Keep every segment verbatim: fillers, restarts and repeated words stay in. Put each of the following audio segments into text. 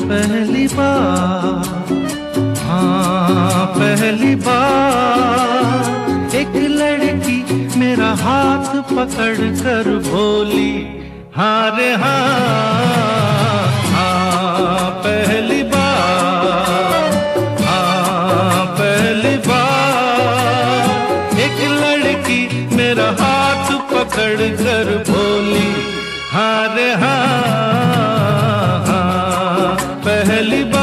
पहली बार, हाँ पहली बार एक लड़की मेरा हाथ पकड़ कर बोली हाँ रे हाँ, हाँ पहली बार, हाँ पहली बार एक लड़की मेरा हाथ पकड़ कर बोली हाँ रे हाँ, हाँ पहली बार।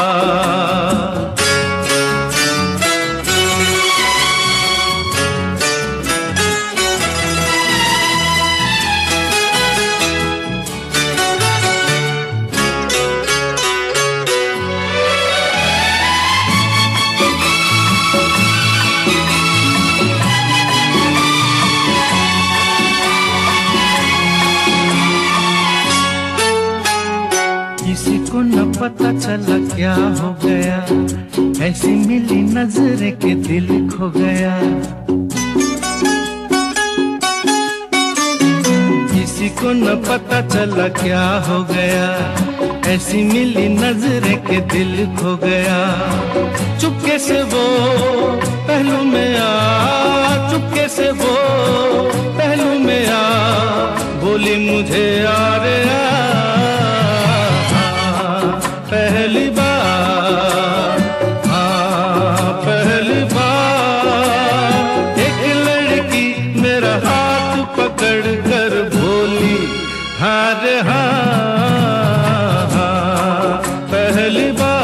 किसी को न पता चला क्या हो गया, ऐसी मिली नजर के दिल खो गया। किसी को न पता चला क्या हो गया, ऐसी मिली नजर के दिल खो गया। चुपके से वो पहलू में आ, चुपके से वो पहलू में आ, बोली मुझे आ रे आ। पहली बार, हाँ पहली बार एक लड़की मेरा हाथ पकड़ कर बोली हाँ रे हाँ, हाँ पहली बार।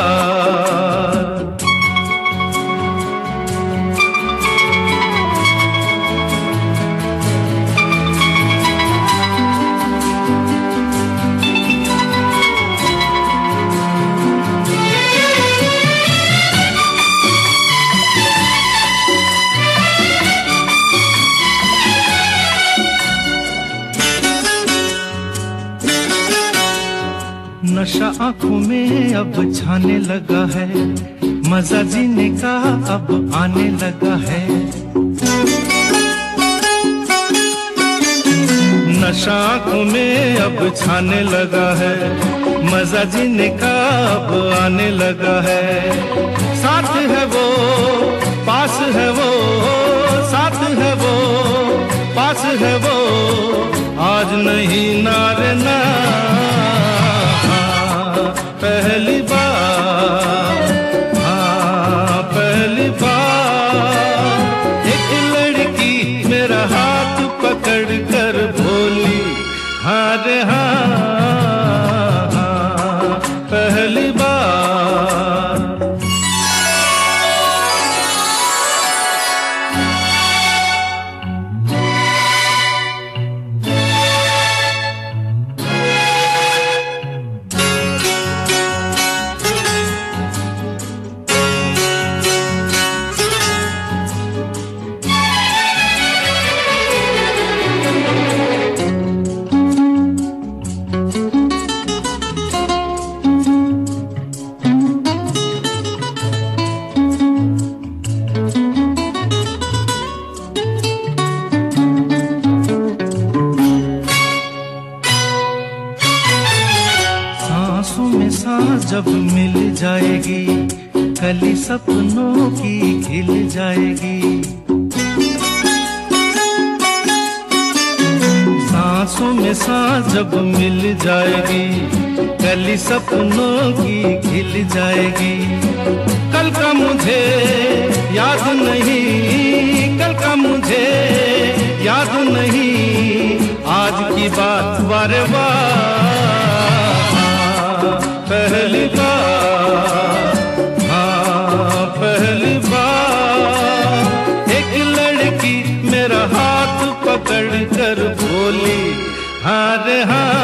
नशा आंखों में अब छाने लगा है, मजा जीने का अब आने लगा है। नशा आंखों में अब छाने लगा है, मजा जीने का अब आने लगा है। साथ है वो, पास है वो, साथ है वो, पास है वो, आज नहीं नारे ना। पहली बार, हाँ पहली बार एक लड़की मेरा हाथ पकड़ कर बोली हाँ रे हाँ, हाँ पहली बार। सांसों में सांस जब मिल जाएगी, कली सपनों की खिल जाएगी। सांसों में सांस जब मिल जाएगी, कली सपनों की खिल जाएगी। कल का मुझे याद नहीं, कल का मुझे याद नहीं, आज की बात बारे बार। पहली बार, हाँ पहली बार एक लड़की मेरा हाथ पकड़ कर बोली हाँ रे हाँ,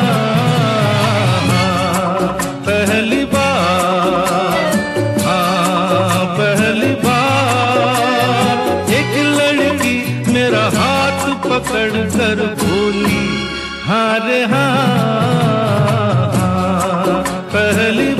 हाँ पहली बार, हाँ पहली बार एक लड़की मेरा हाथ पकड़ कर बोली हाँ रे हाँ, हाँ पहली